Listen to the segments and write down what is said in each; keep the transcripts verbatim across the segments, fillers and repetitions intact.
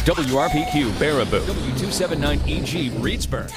W R P Q Baraboo, W two seventy-nine E G Reedsburg.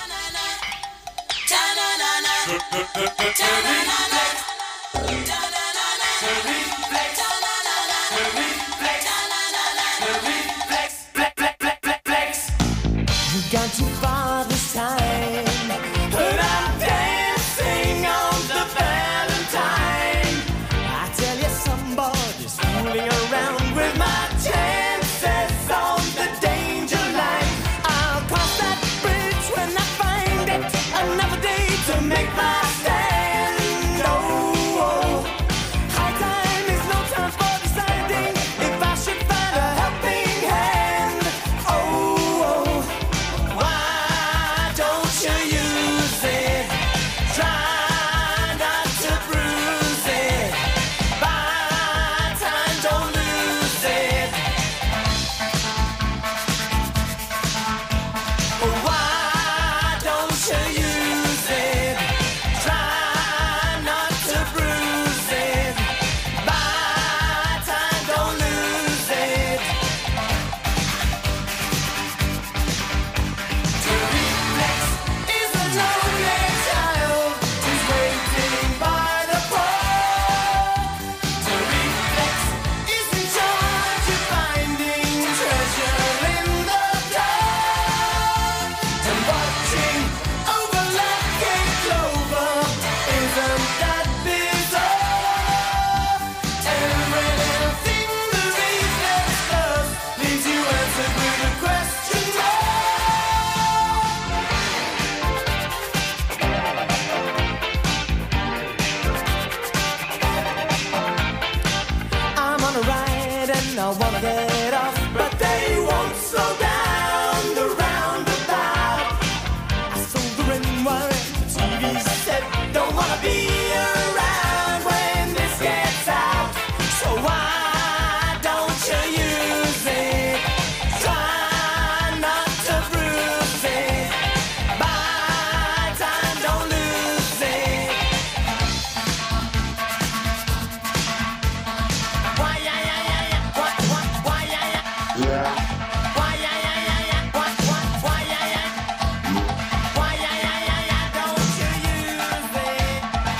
You've gone too far this time, but I'm dancing on the Valentine. I tell you, somebody's fooling around with my chances on the danger line. I'll cross that bridge when I find it. Another day to make my stand. Oh, oh. High time is no time for deciding if I should find a helping hand. Oh, oh. Why don't you use it? Try not to bruise it. Buy time, don't lose it. Why don't you use it? Try not to bruise it. Buy time, don't lose it. To reflex is a lonely child who's waiting by the pole. To reflex is in charge of finding treasure in the dark. And watching over lucky clover, isn't that bizarre? Every little thing the reflex does leaves you answered with a question mark. I'm on a ride and I wanna get off, but they won't slow down the roundabout. I sold the ring wire, the T V set, don't wanna be around when this gets out. So why don't you use it? Try not to bruise it. Buy time, don't lose it. Why, yeah, yeah, yeah, yeah. Why, why, why, yeah, yeah. Why, yeah, yeah, yeah, yeah. Why, why, why, yeah, yeah. Why, yeah, yeah, yeah, yeah. Don't you use it?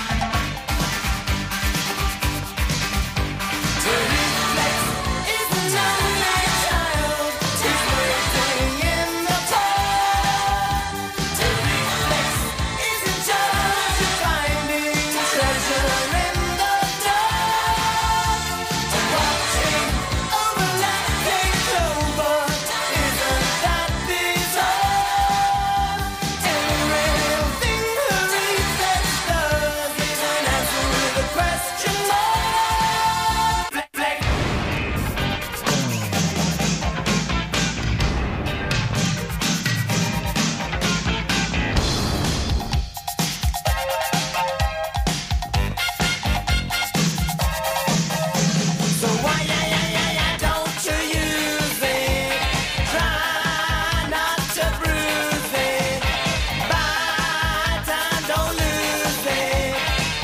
To reflex is a lonely child who's waiting in the cold. To reflex is in charge of finding treasure in the dark. And watching over lucky clover, isn't that bizarre? Every little thing the reflex does is an answer with a question mark. Flex, flex. So why, yeah, yeah, yeah, yeah, don't you use it? Try not to bruise it. Buy time, don't lose it.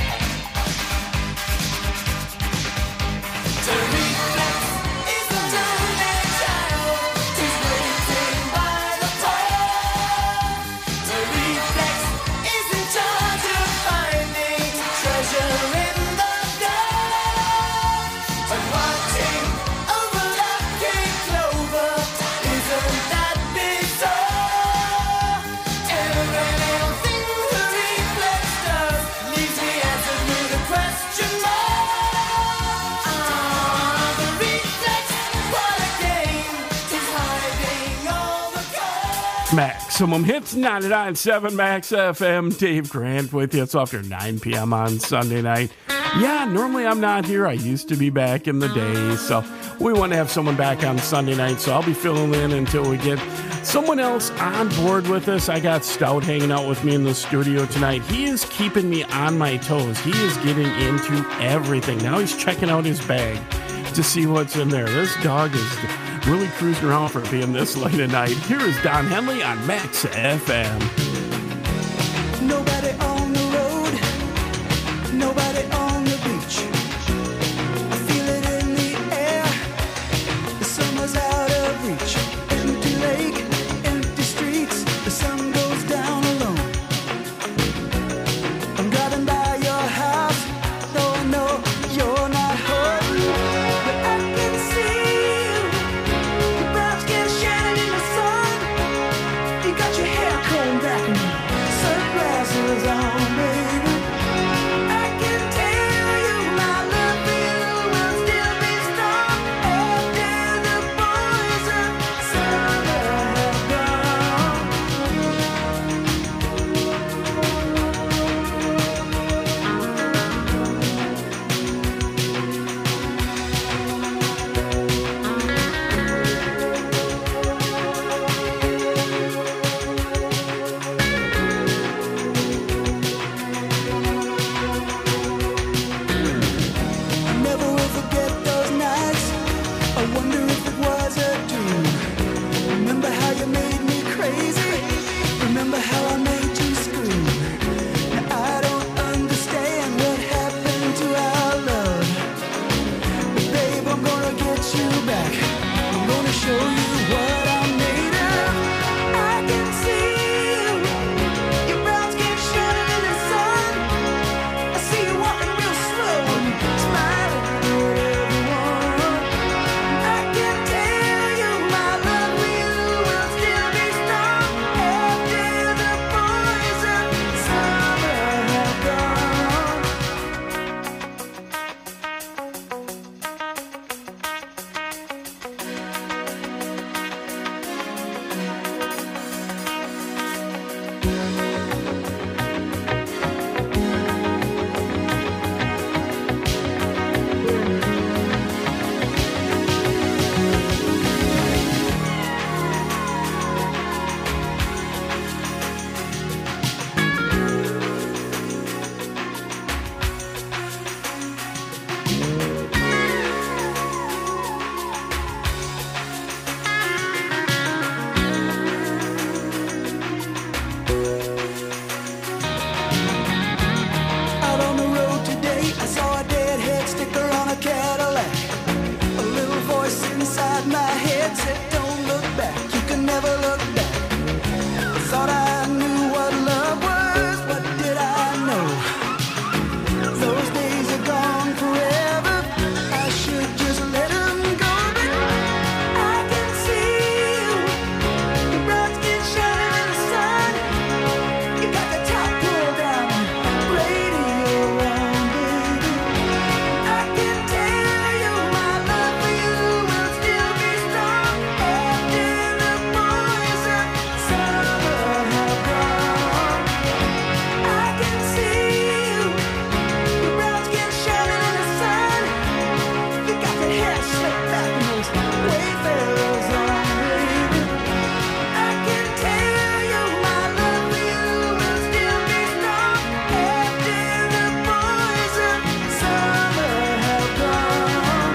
To reflex is a lonely child who's waiting by the pole. To reflex is in charge of finding treasure in the dark. And watching over lucky clover, isn't that bizarre? Every little thing the reflex does leaves me answered with a question mark. Ah, the reflex, what a game, is hiding all the cards. Maximum Hits ninety-nine point seven Max F M. Dave Grant with you. It's after nine p.m. on Sunday night. Yeah, normally I'm not here. I used to be back in the day, so we want to have someone back on Sunday night, so I'll be filling in until we get someone else on board with us. I got Stout hanging out with me in the studio tonight. He is keeping me on my toes. He is getting into everything. Now he's checking out his bag to see what's in there. This dog is really cruising around for being this late at night. Here is Don Henley on Max F M. Nobody on the road, nobody on the beach. I feel it in the air, the summer's out of reach. feels on, baby. I can tell you my love for you will still be strong after the boys of summer have gone. I never will forget those nights. I wonder if it was a dream. Remember how you made me crazy? Remember how I made you scream? Now I don't understand what happened to our love. But babe, I'm gonna get you back. I'm gonna show you what I'm made of. I can see you. Your brown skin shining in the sun. I see you walking real slow and smiling at everyone. I can tell you my love for you will still be strong after the boys of summer have gone. Out on the road today, I saw a deadhead sticker on a Cadillac. A little voice inside my head said, don't look back, you can never look back. I thought I knew what love was, what did I know? Those days are gone forever, I should just let them go. But I can see you, your brown skin shining in the sun. You got the top pulled down, radio on, baby. I can tell you my love for you will still be strong after the boys of summer have gone. I can see you, your brown skin shining in the sun. You got your hair slicked back and those wayfarers on, baby. I can tell you my love for you will still be strong after the boys of summer have gone.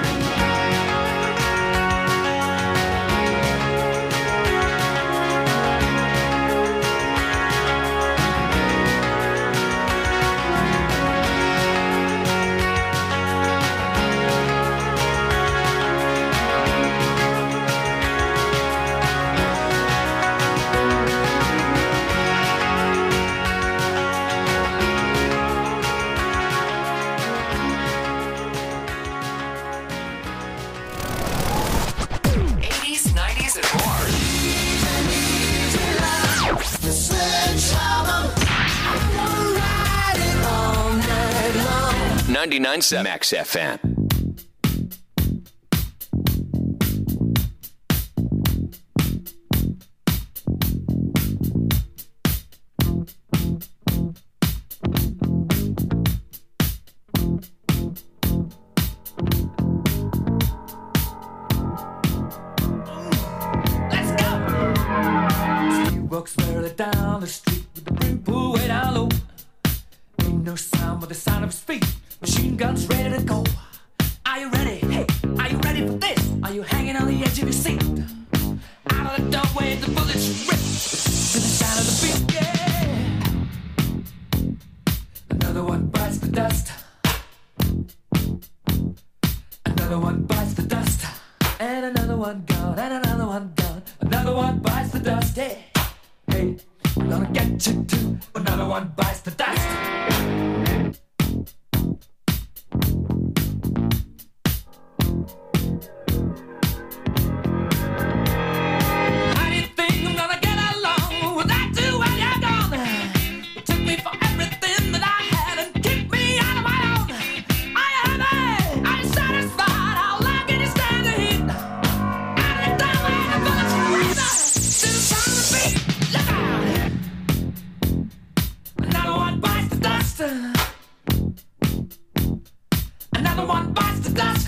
eighties, nineties, and more. The sledgehammer, we'll ride it all night long. ninety-nine point seven Max F M. Let's go. He walks slowly down the street with the brim pulled way down low. Ain't no sound but the sound of his feet. Machine guns ready to go. Are you ready? Hey, are you ready for this? Are you hanging on the edge of your seat? Out of the doorway, the bullets rip to the sound of the beat. Yeah. Another one bites the dust. Another one bites the dust. And another one gone, and another one gone. Another one bites the dust. Hey, hey, I'm gonna get you too. Another one bites the dust. How do you think I'm gonna get along without you when you're gone? It took me forever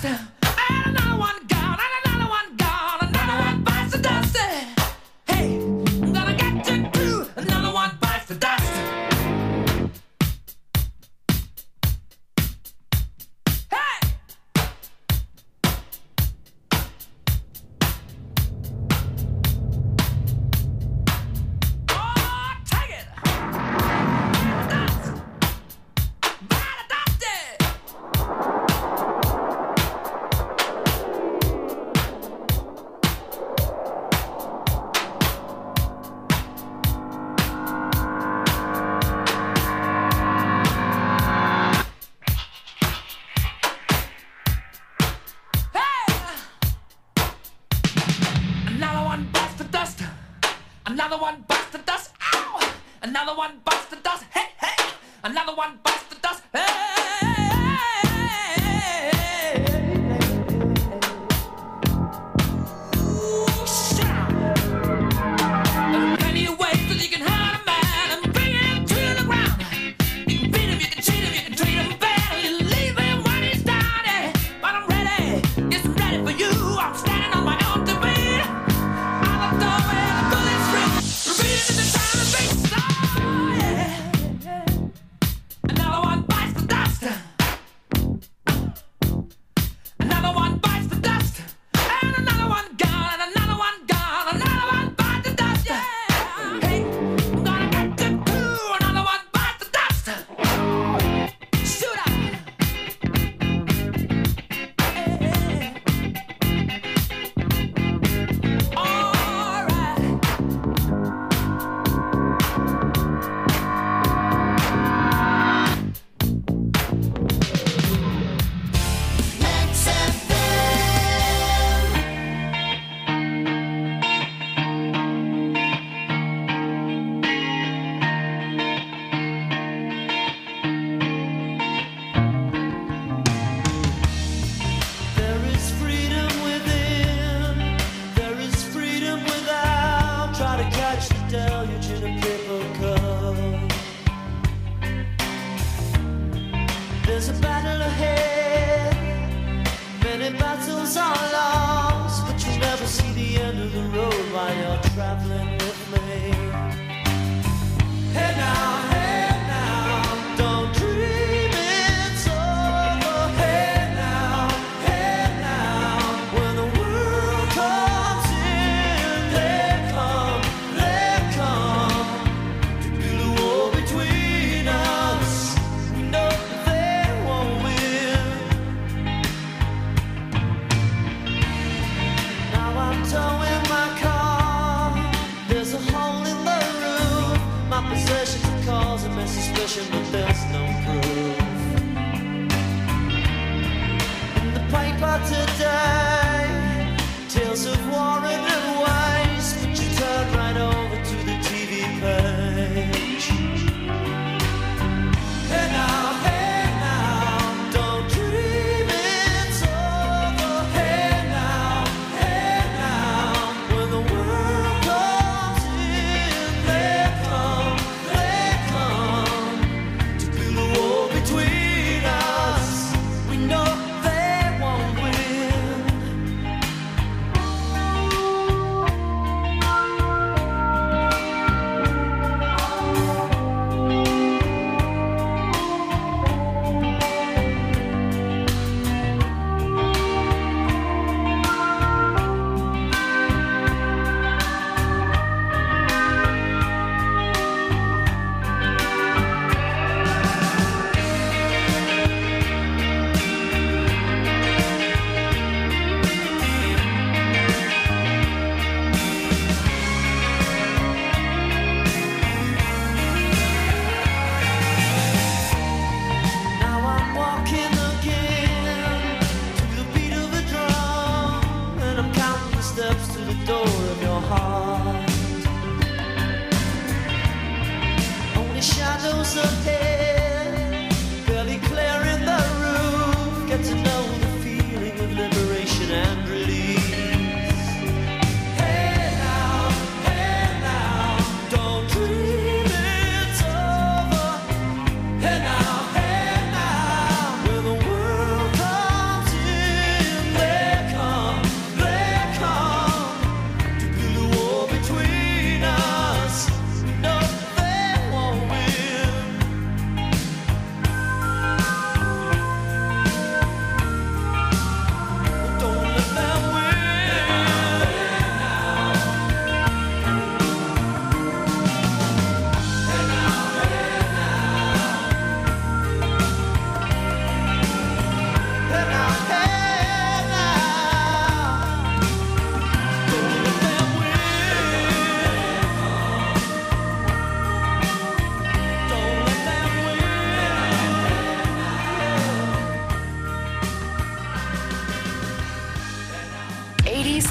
dust. And another one gone, and another one gone, another one bites the dust. Hey, I'm gonna get you too. Another one bites the dust. Hey! Oh, take it! Dust! Bite the dusty! Hey! Another one bites the dust. Another one bites the dust. Ow! Another one bites the dust. Hey, hey! Another one bites the dust. Hey! Ooh, shout! There are plenty of ways that you can hurt a man and bring him to the ground. You can beat him, you can cheat him, you can treat him bad, you leave him when he's down. eh. But I'm ready, yes, I'm ready for you. I'm standing on my own two feet. I'm a door where the bullets ring. Repeating in the time and face. Oh, yeah. Another one bites the dust. Another one bites the dust. And another one gone, and another one gone, another one bites the dust. Yeah. Hey, I'm gonna get them too. Another one bites the dust. Shoot up. Hey. All right. Let's have There is freedom within, there is freedom without. Try to catch the deluge in a paper cup. There's a battle ahead, many battles are lost, but you'll never see the end of the road while you're traveling with me. Hey now, hey now, don't dream it's over. Hey now, hey now, when the world comes in, they come, they come to build a wall between us. We know that they won't win. Now I'm towing my car. There's a hole in the roof. My possessions are causing me suspicion, but there's no proof. In the paper today, tales of war and waste, but you turn right over to the T V page. Hey now, hey now, don't dream it's over. Hey now, hey now, when the world comes in, they come, they come to build a wall between us. We know they won't win.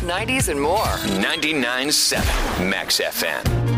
nineties, and more. ninety-nine point seven Max F M.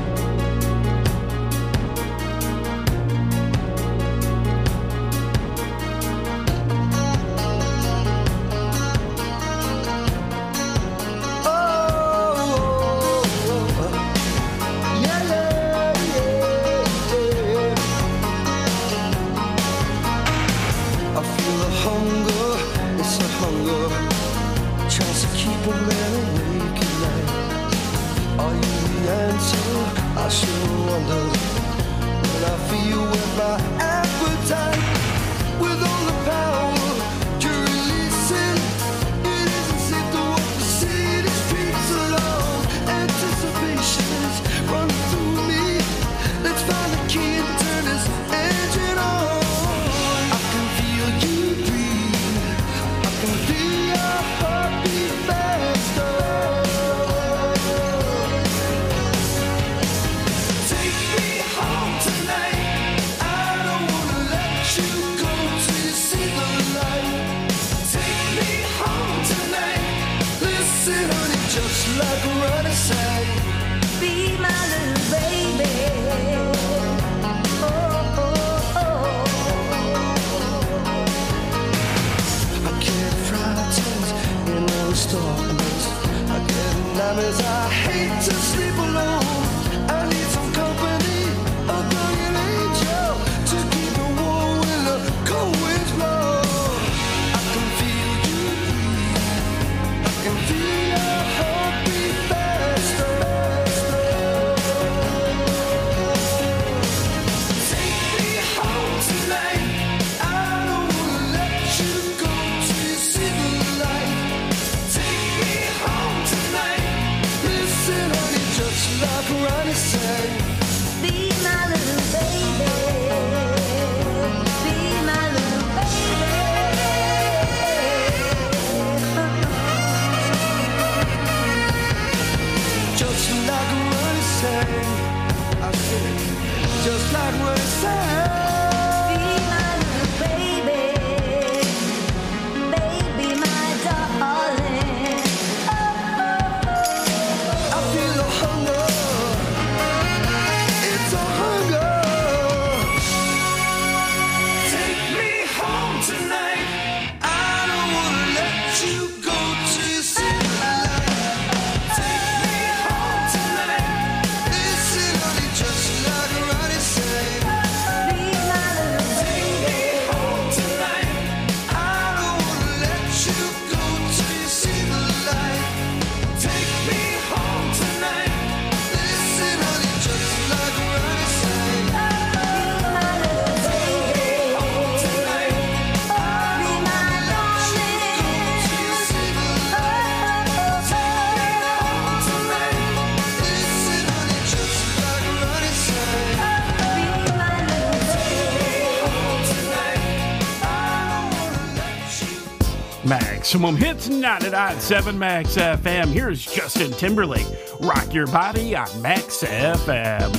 Maximum hits, ninety-nine point seven Max F M. Here's Justin Timberlake. Rock your body on Max F M.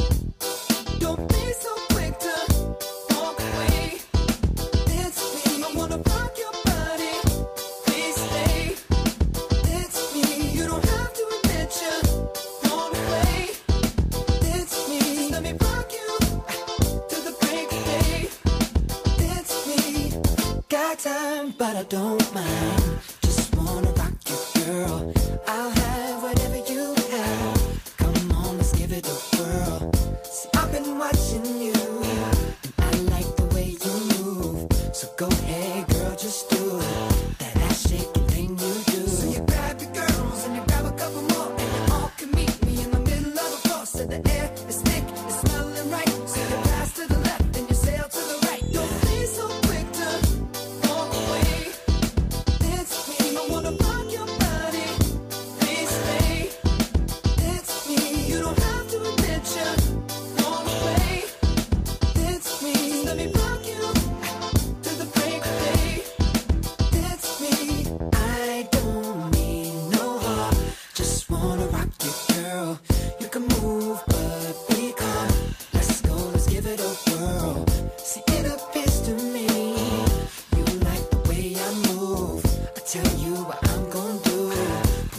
Don't be so quick to walk away. It's me. I wanna rock your body. Please stay. It's me. You don't have to admit you're on the way. It's me. Just let me rock you to the break of day. It's me. Got time, but I don't mind. Just wanna rock you, girl. I'll have whatever you have. Come on, let's give it a whirl. See, I've been watching you, and I like the way you move. So go ahead, girl, just do it. That ass shaking thing you do. So you grab your girls and you grab a couple more, and you all can meet me in the middle of the floor. So the air is thick, it's smelling right. So you pass to the left and you sail to the right. Don't be so quick to walk away. It's me. I wanna rock your body. Please stay. It's me. You don't have to admit you're on the way. It's me. Let me rock you to the break of day. It's me. I don't need no heart. Just wanna rock you, girl. You can move, but be calm. Let's go, let's give it a whirl. See, it appears to me you like the way I move. I tell you what I'm gonna do.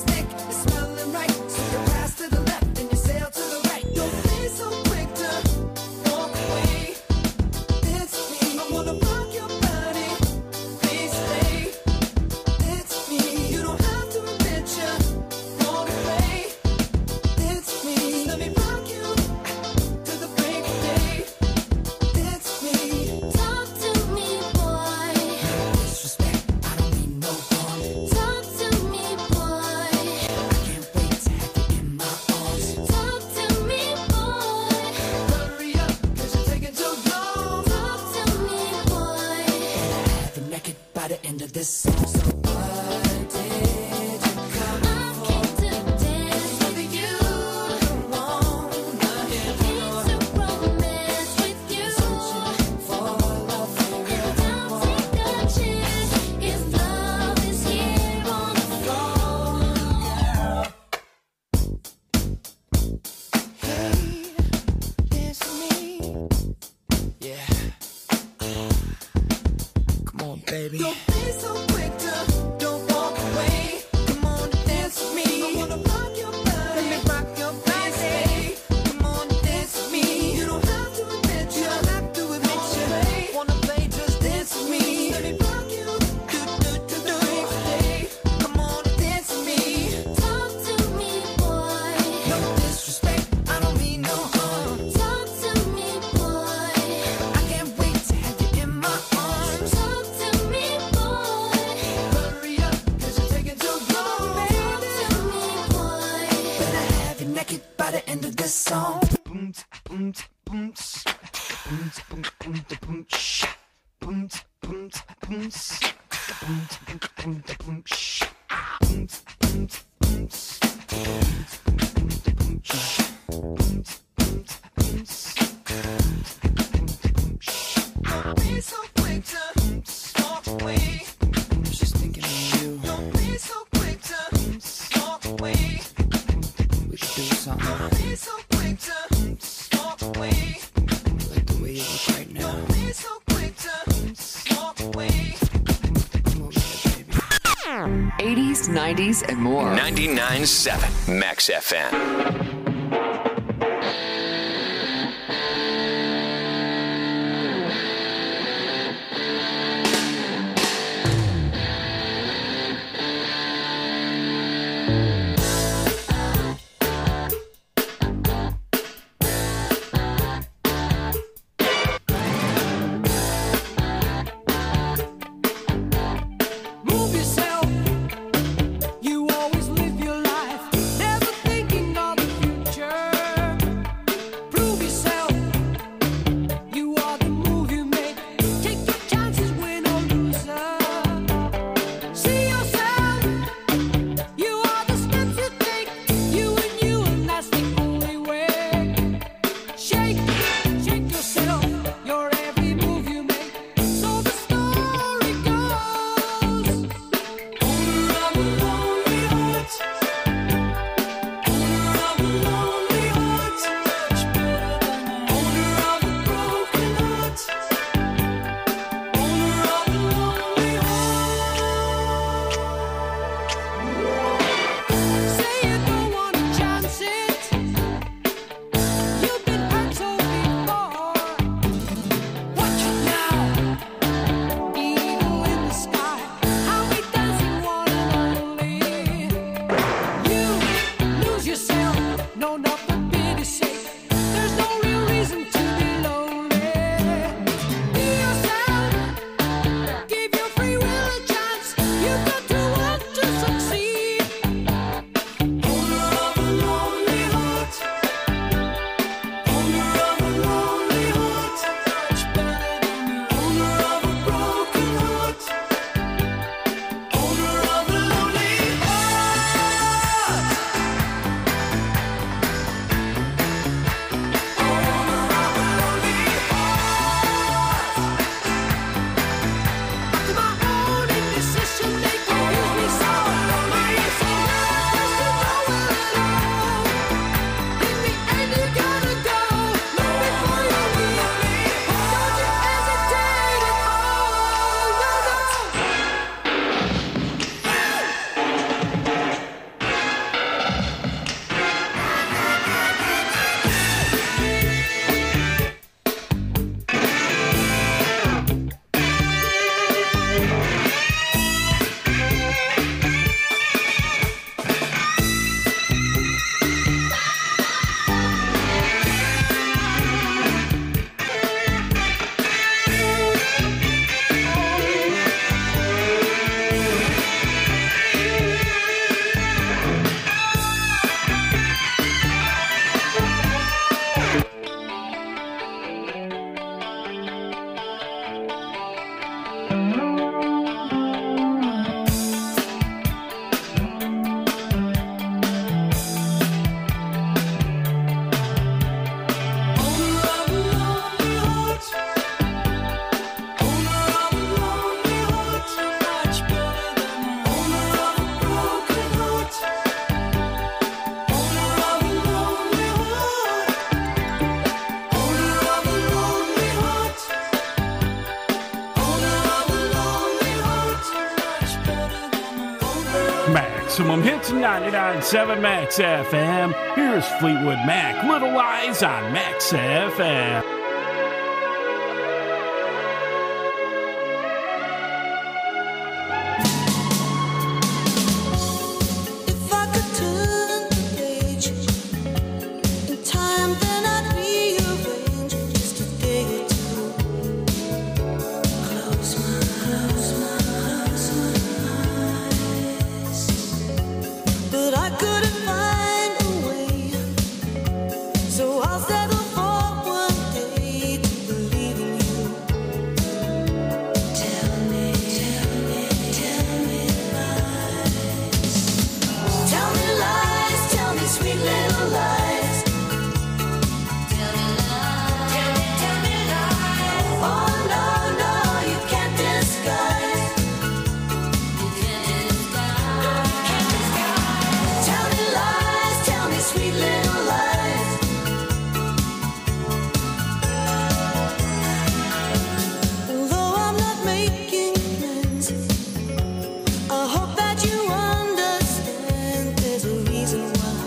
stick is smelling right. So you pass to the left and you sail to the right. Don't be so quick to walk away. It's me. I wanna rock your body. Please stay. It's me. You don't have to admit you walk away. It's me. Let me rock you to the break of day. It's me. Talk to me, boy. Disrespect, I don't mean no harm. Talk to me, boy. I can't wait to have you in my arms. Talk to me, boy. Hurry up, cause you're taking too long. Talk to me, boy. Have you naked by the end of this song. So what did you come I came to dance with you. wanna hear? Came to romance with you. For love, And I'll take a chance if love is here on the floor. hey, it's me. Yeah. Come on, baby. Don't be so quick to don't walk away. Come on, dance with me. I wanna rock your body. Let me rock your body. Come on, dance with me. You don't have to admit you. You don't have to admit you. Wanna play? Just dance with me. Let me rock you. Do do do do. Come on, dance with me. Talk to me, boy. No disrespect, I don't mean no harm. Talk to me, boy. I can't wait to have you in my arms. Talk to me, boy. Hurry up, cause you're taking too long. Talk to me, boy. Better have you naked by the end of this song. Don't be so quick to walk away. I was just thinking of you. Don't be so quick to walk away. We could do something. Don't be so quick to walk away. Like the way you look right now. Don't be so quick to walk away. Come over here, baby. eighties, nineties, and more. ninety-nine point seven Max F M. Move yourself. You always live your life, never thinking of the Maximum Hits ninety-nine point seven Max F M. Here's Fleetwood Mac, Little Lies on Max F M. If I could turn the page in time, then I'd rearrange just a day or two. Close my, close my, close my eyes, but I couldn't find a way. So I'll settle for one day to believe in you. Tell me, tell me, tell me lies. Tell me lies, tell me sweet little lies. Tell me lies, tell me, tell me lies. Oh no, no, you can't disguise. You can't disguise. No, you can't disguise. Tell me lies, tell me sweet little lies. Although I'm not making plans, I hope that you understand there's a reason why.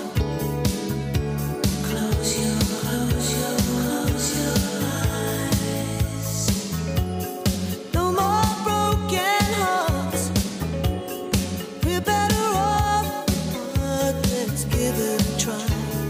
Close your, close your, close your eyes. No more broken hearts. We're better off apart. Let's give it a try.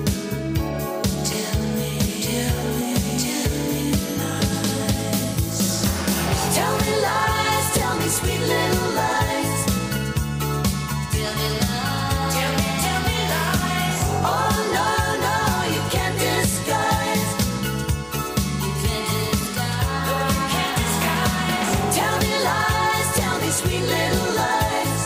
Tell me, tell me, tell me lies. Tell me lies, tell me sweet little lies. Tell me lies, tell me, tell me lies. Oh no, no, you can't disguise. You can't disguise. No, you can't disguise. Tell me lies, tell me sweet little lies.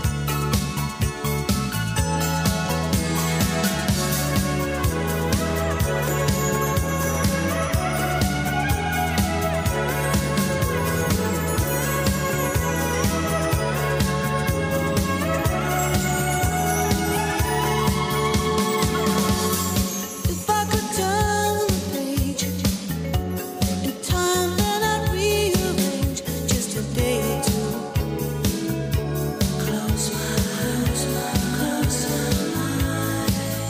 If I could turn the page in time, then I'd rearrange just a day or two. Close my, close my, close my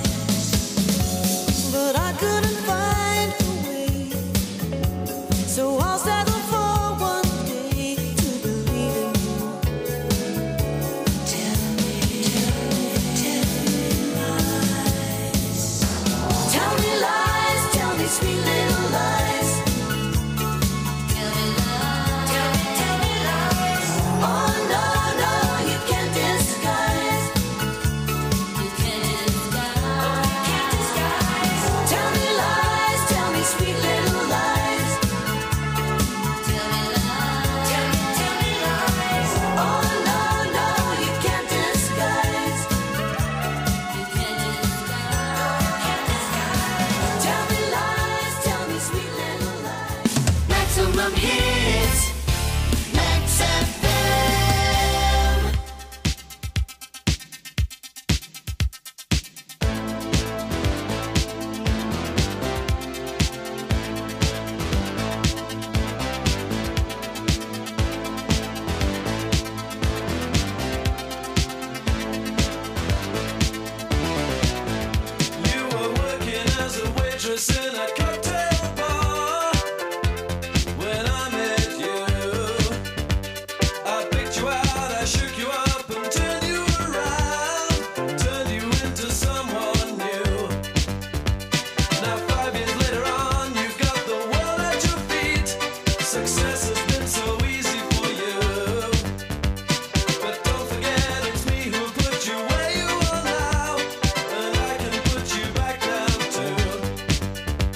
eyes, but I couldn't find a way. So I'll settle for one day to believe in you. Tell me, tell me, tell me lies. Tell me lies, tell me sweet little lies. Tell me lies, tell me, tell me lies. Oh no, no, you can't disguise. You can't disguise. Oh, you can't disguise. Tell me lies, tell me sweet little lies. Tell me lies, tell me, tell me lies. Oh no, no, you can't disguise. You can't disguise. No, you can't disguise. Tell me lies, tell me sweet little lies. Maximum hits, Max F M. You were working as a waitress in a cocktail bar when I met you. I picked you out, I shook you up and turned you around, turned you into someone new. Now five years later on, you've got the world at your feet. Success has been so easy for you. But don't forget it's me who put you where you are now, and I can put you back down too.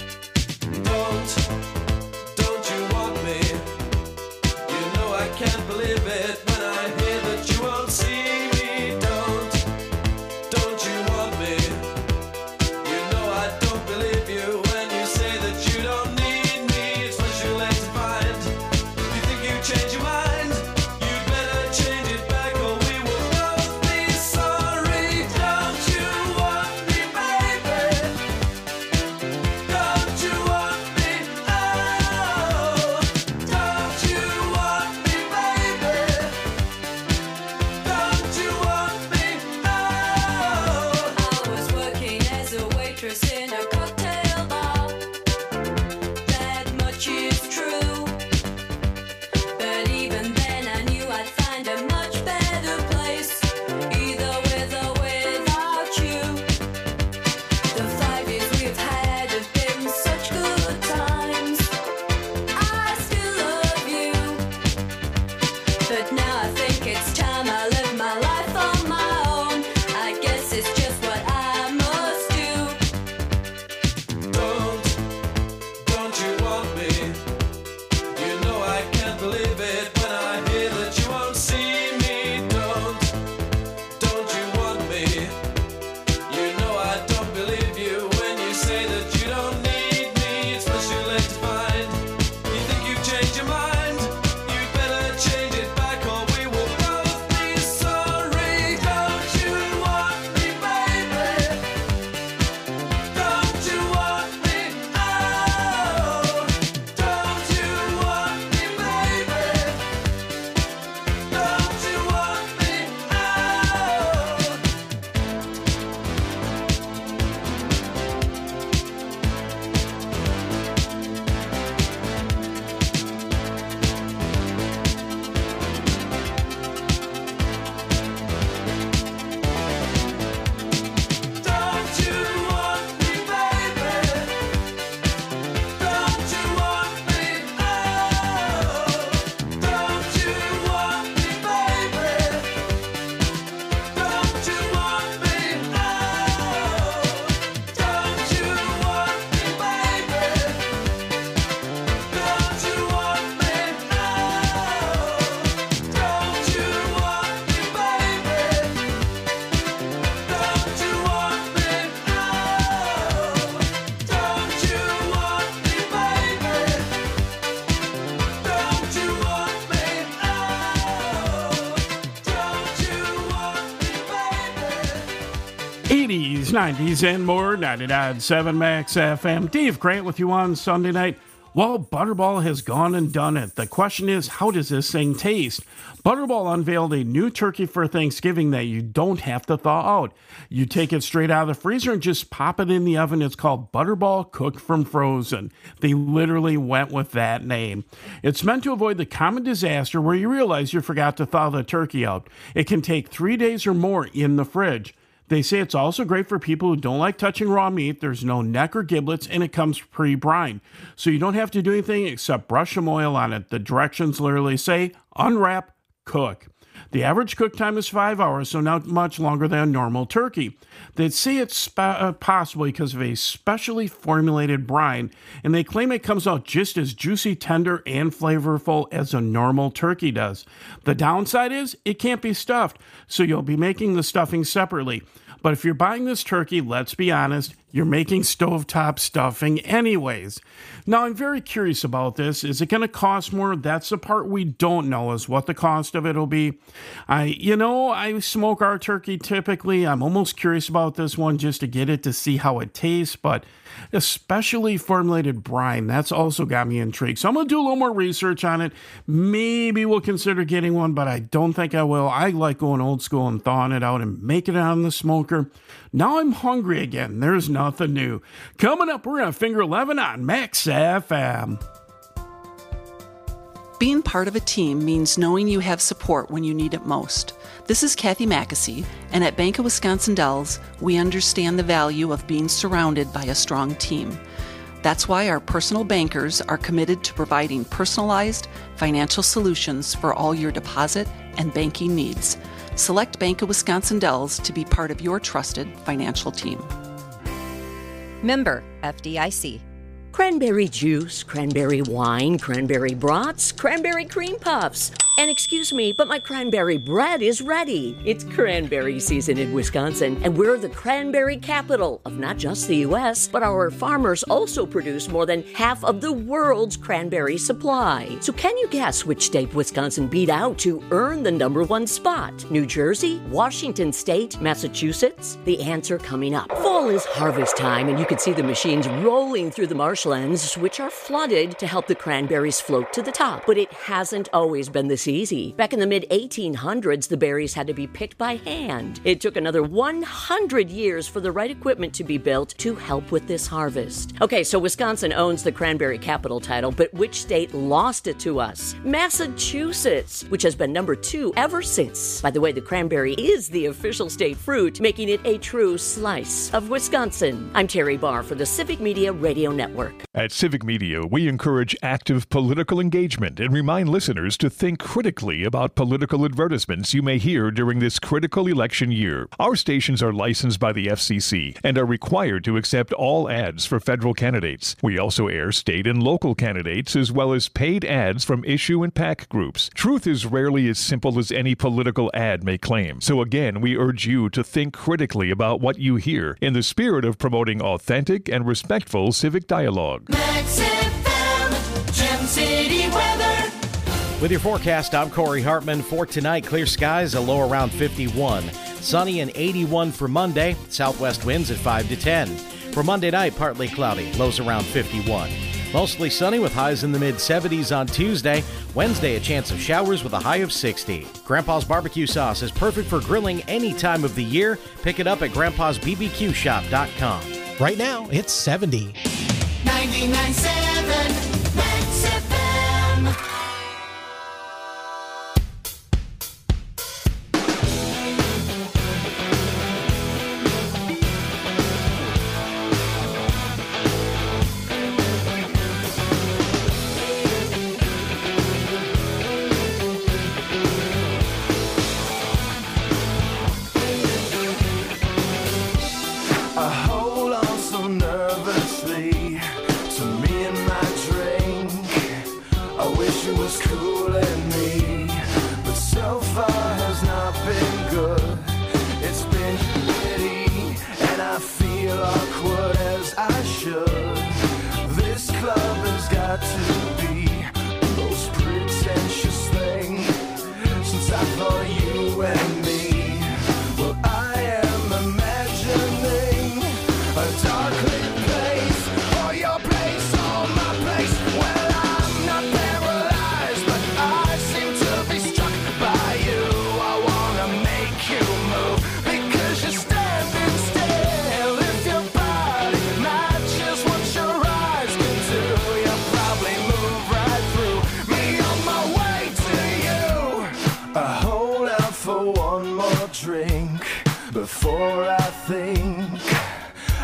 eighties, nineties, and more. ninety-nine point seven Max F M. Dave Grant with you on Sunday night. Well, Butterball has gone and done it. The question is, how does this thing taste? Butterball unveiled a new turkey for Thanksgiving that you don't have to thaw out. You take it straight out of the freezer and just pop it in the oven. It's called Butterball Cooked from Frozen. They literally went with that name. It's meant to avoid the common disaster where you realize you forgot to thaw the turkey out. It can take three days or more in the fridge. They say it's also great for people who don't like touching raw meat. There's no neck or giblets, and it comes pre-brined. So you don't have to do anything except brush some oil on it. The directions literally say, unwrap, cook. The average cook time is five hours, so not much longer than a normal turkey. They say it's sp- uh, possible because of a specially formulated brine, and they claim it comes out just as juicy, tender, and flavorful as a normal turkey does. The downside is it can't be stuffed, so you'll be making the stuffing separately. But if you're buying this turkey, let's be honest, you're making stovetop stuffing anyways. Now, I'm very curious about this. Is it going to cost more? That's the part we don't know, is what the cost of it will be. I, you know, I smoke our turkey typically. I'm almost curious about this one just to get it to see how it tastes, but especially formulated brine, that's also got me intrigued. So I'm going to do a little more research on it. Maybe we'll consider getting one, but I don't think I will. I like going old school and thawing it out and making it on the smoker. Now I'm hungry again. There's nothing new. Coming up, we're on Finger eleven on Max F M. Being part of a team means knowing you have support when you need it most. This is Kathy Mackesy, and at Bank of Wisconsin Dells, we understand the value of being surrounded by a strong team. That's why our personal bankers are committed to providing personalized financial solutions for all your deposit and banking needs. Select Bank of Wisconsin Dells to be part of your trusted financial team. Member F D I C. Cranberry juice, cranberry wine, cranberry brats, cranberry cream puffs. And excuse me, but my cranberry bread is ready. It's cranberry season in Wisconsin, and we're the cranberry capital of not just the U S, but our farmers also produce more than half of the world's cranberry supply. So can you guess which state Wisconsin beat out to earn the number one spot? New Jersey, Washington State, Massachusetts? The answer coming up. Fall is harvest time, and you can see the machines rolling through the marshlands, which are flooded to help the cranberries float to the top. But it hasn't always been this easy. Back in the mid eighteen hundreds, the berries had to be picked by hand. It took another one hundred years for the right equipment to be built to help with this harvest. Okay, so Wisconsin owns the cranberry capital title, but which state lost it to us? Massachusetts, which has been number two ever since. By the way, the cranberry is the official state fruit, making it a true slice of Wisconsin. I'm Terry Barr for the Civic Media Radio Network. At Civic Media, we encourage active political engagement and remind listeners to think critically about political advertisements you may hear during this critical election year. Our stations are licensed by the F C C and are required to accept all ads for federal candidates. We also air state and local candidates as well as paid ads from issue and PAC groups. Truth is rarely as simple as any political ad may claim. So again, we urge you to think critically about what you hear in the spirit of promoting authentic and respectful civic dialogue. Max F M, Gem City weather. With your forecast, I'm Corey Hartman. For tonight, clear skies, a low around fifty-one. Sunny and eighty-one for Monday. Southwest winds at five to ten. For Monday night, partly cloudy, lows around fifty-one. Mostly sunny with highs in the mid seventies on Tuesday. Wednesday, a chance of showers with a high of sixty. Grandpa's barbecue sauce is perfect for grilling any time of the year. Pick it up at grandpas b b q shop dot com. Right now, it's seventy. ninety-nine point seven Max F M. I hold on so nervously to me and my drink. I wish it was cooling me, but so far has not been good. It's been witty, and I feel awkward as I should. This club has got to be the most pretentious thing since I thought you and me. Well, I am imagining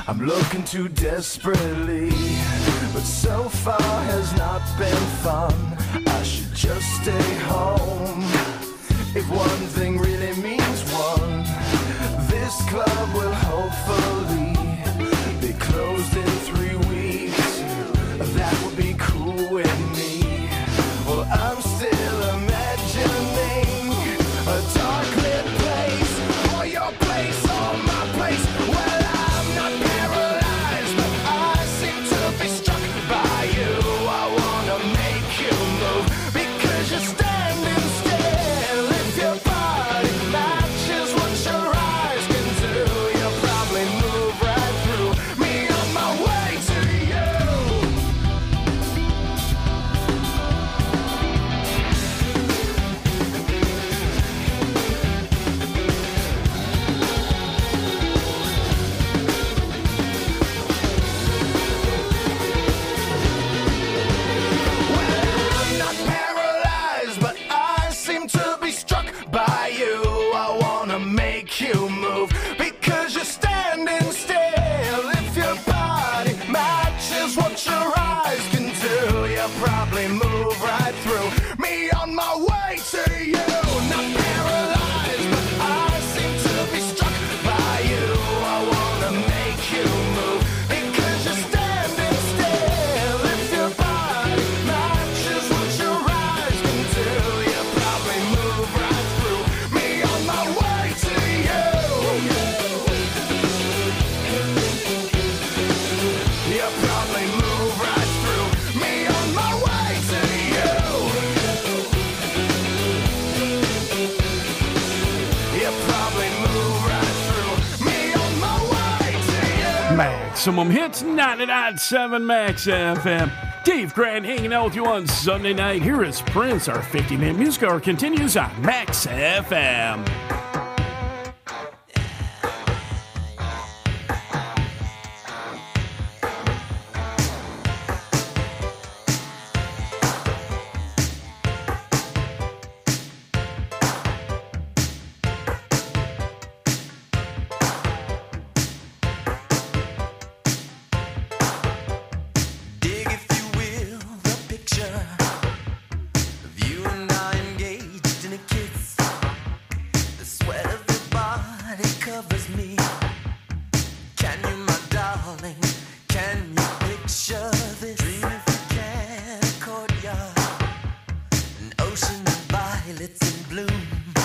I'm looking too desperately, but so far has not been fun. I should just stay home. If one thing really means one, this club will hopefully be closed in three weeks. That would be cool with me. Well, I'm still imagining a dark lit place, or your place, or my place. Well, I'm not paralyzed, but I seem to be struck by you. I wanna make you move because you're standing still. If your body matches what your eyes can do, you'll probably move right through me on my way to you. I'm not paralyzed, but I seem to be struck by you. I wanna make you move because you're standing still. If your body matches what your eyes can do, you'll probably move right through me on my way to you. Not paralyzed, but I seem to be struck by you. I wanna make you move because you're standing still. If your body matches what your eyes can do, you'll probably move right through me on my way to you. You'll probably move right through me on my way to you. You'll probably move right through me on my way to you. Maximum Hits ninety-nine point seven Max F M. Dave Grant hanging out with you on Sunday night. Here is Prince. Our fifty minute music hour continues on Max F M. Dig, if you will, the picture of you and I engaged in a kiss. The sweat of your body covers me. Can you, my darling, can you picture this? Dream if you can, a courtyard, an ocean of violets in bloom.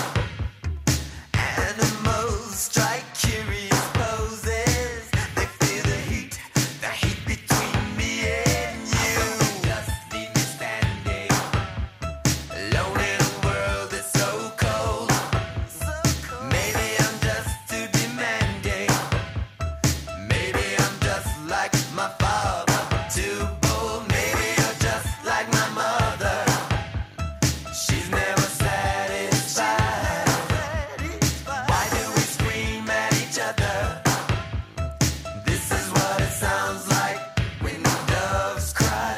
Animals strike curious poses. They feel the heat, the heat between me and you. Just leave me standing alone in a world that's so cold. Maybe I'm just too demanding. Maybe I'm just like my father, too bold. Maybe you're just like my mother. She's never satisfied. Why do we scream at each other? This is what it sounds like when the doves cry.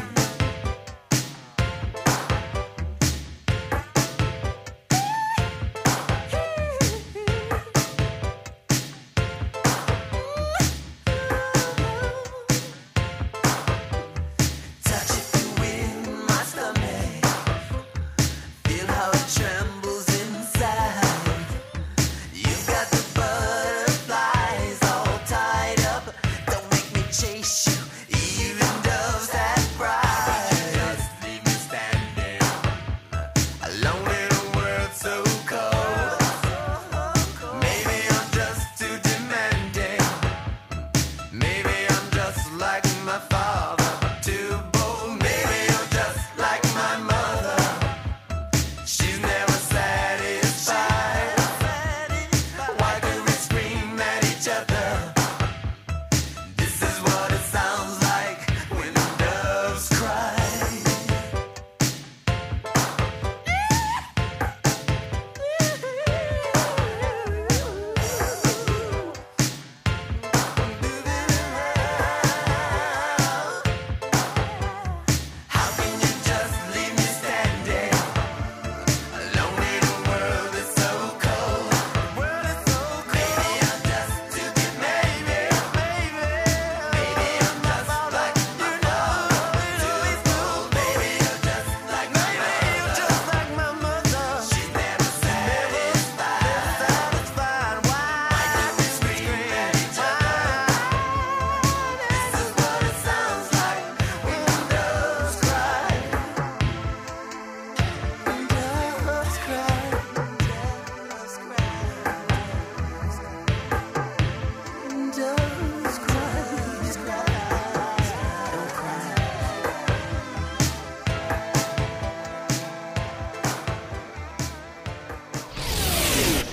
Touch if you will, my stomach. Feel how it trembles inside. You've got the butterflies all tied up. Don't make me chase you, even doves have pride. Just leave me standing alone in a world so cold. Maybe I'm just too demanding. Maybe I'm just like my father, too bold. Maybe I'm just like my mother. She's never satisfied. Why do we scream at each other? This is what it sounds like when the doves cry. How can you just leave me standing alone in a world that's so cold? Maybe I'm just too demanding.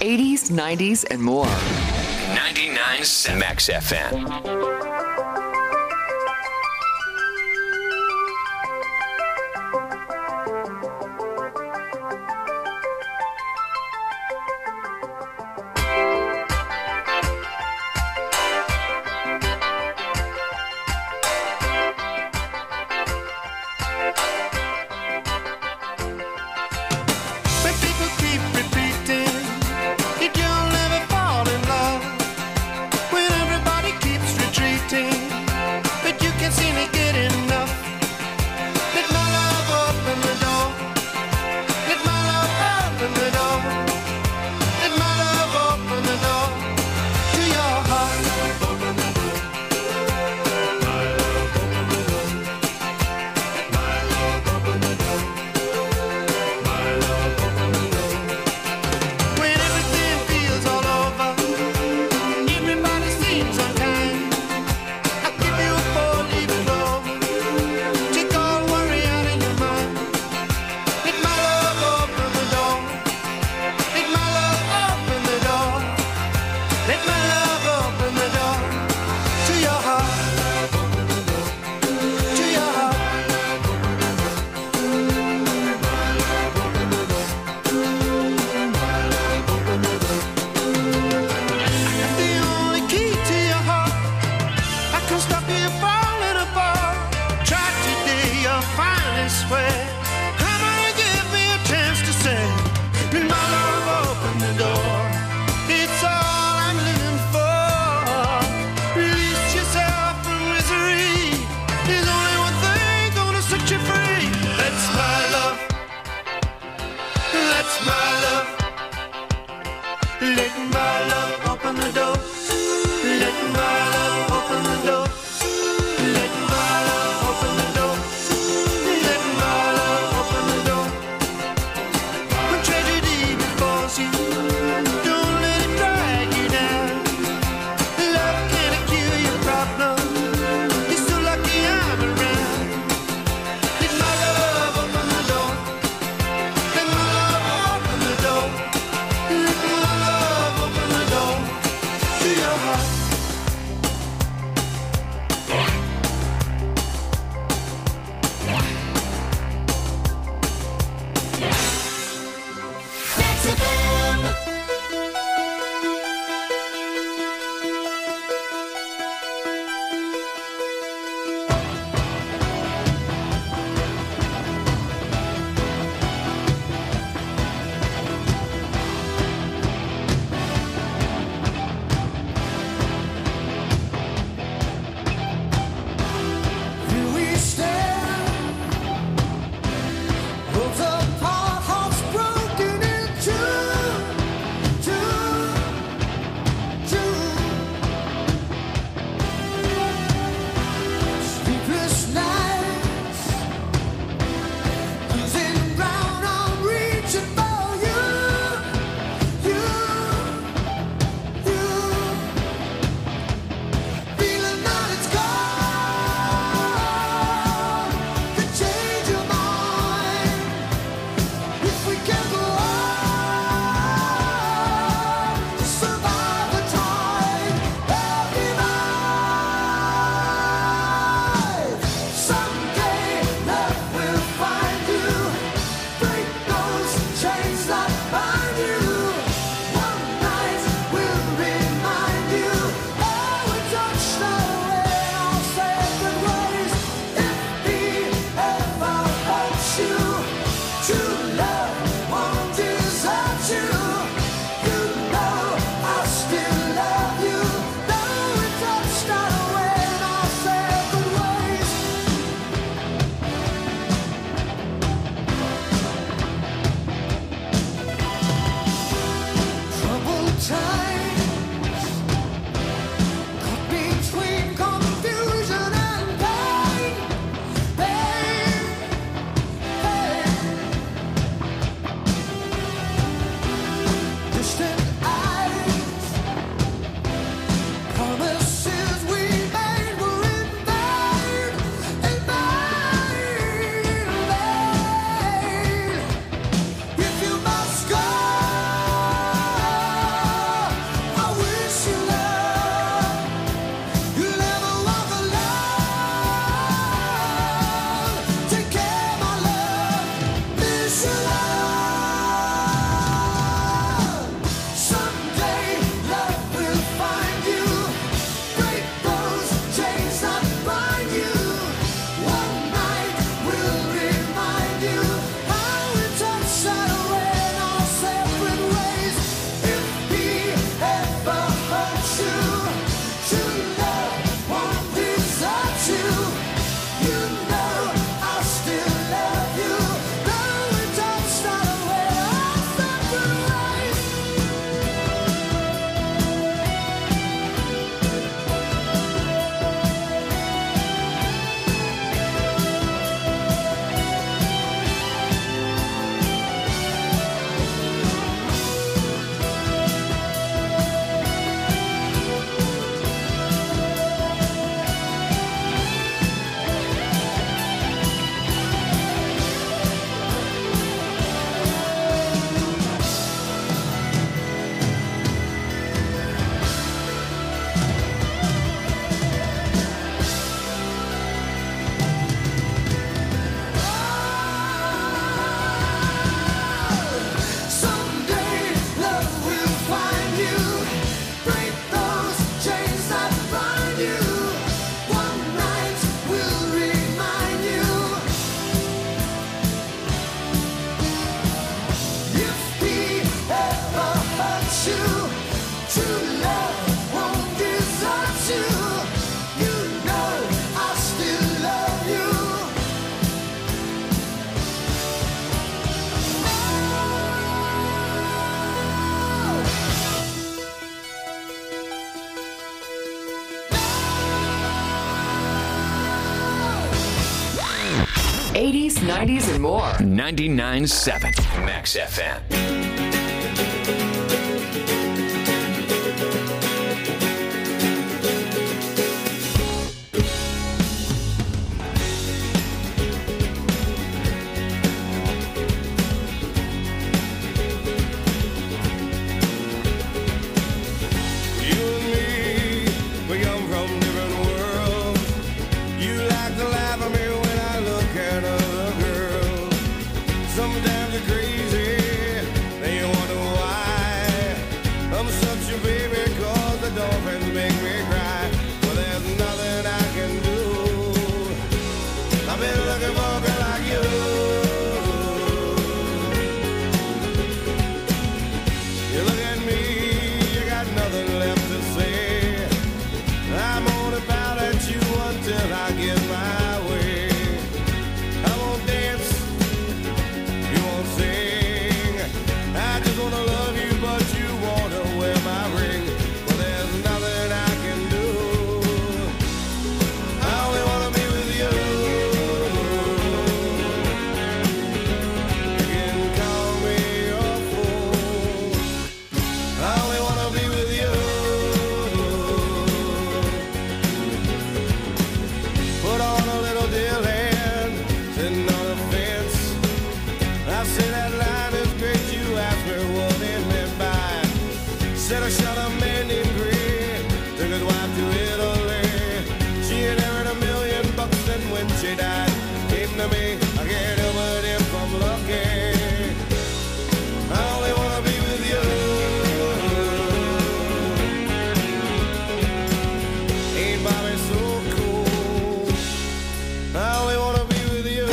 eighties, nineties, and more. ninety-nine point seven Max F M. When people keep repeating that you'll never fall in love, when everybody keeps retreating. you. You know I still love you. eighties, nineties, and more. ninety-nine point seven Max F M. You and me, we come from different worlds. You like to laugh at me when I look at other girls. Sometimes you're crazy, then you wonder why. I'm such a baby 'cause the dolphins make me cry. But there's nothing I can do. I've been looking for a girl like you. You look at me, you got nothing left to say. I'm on about at you until I get my way. I won't dance, you won't sing. I just wanna love you, but you wanna wear my ring. Well, there's nothing I can do. I only wanna be with you. You can call me your fool. I only wanna be with you. Put on a little deal hand, sitting on a fence. I say that line is great. You asked me what it meant by it. Said I shot a man named Green, took his wife to Italy. She had earned a million bucks, and when she died, came to me. I can't help it if I'm lucky. I only wanna be with you. Ain't Bobby so cool? I only wanna be with you.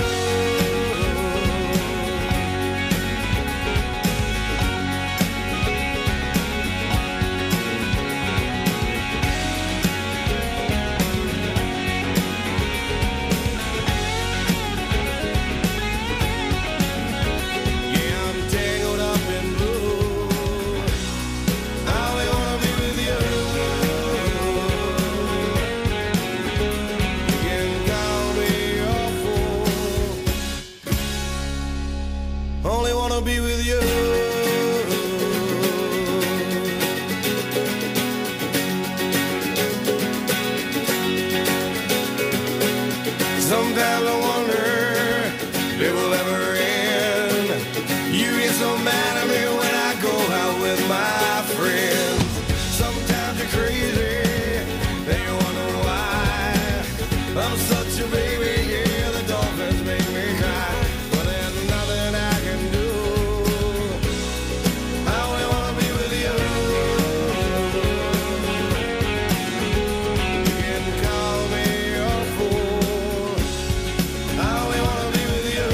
Yeah, I'm tangled up in blue. I only wanna be with you. You can call me your fool. Only wanna be with you. Sometimes I wonder if it will ever end. You get so mad at me when I go out with my friends. Sometimes you're crazy, then you wonder why. I'm such a baby, yeah, the dolphins make me cry. But there's nothing I can do. I only wanna be with you. You can call me your fool. I only wanna be with you.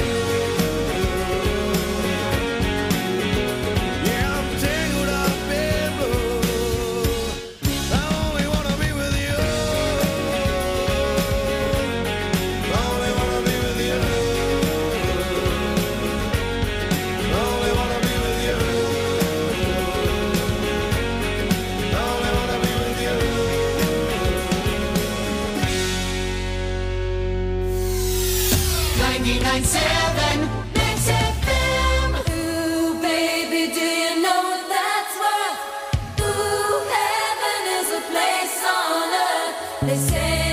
Yeah, I'm tangled up in blue. I only wanna be with you. I only wanna be with you. I only wanna be with you. I only wanna be with you. ninety-nine point seven Max F M. Ooh, baby, do you know what that's worth? Ooh, heaven is a place on earth. They say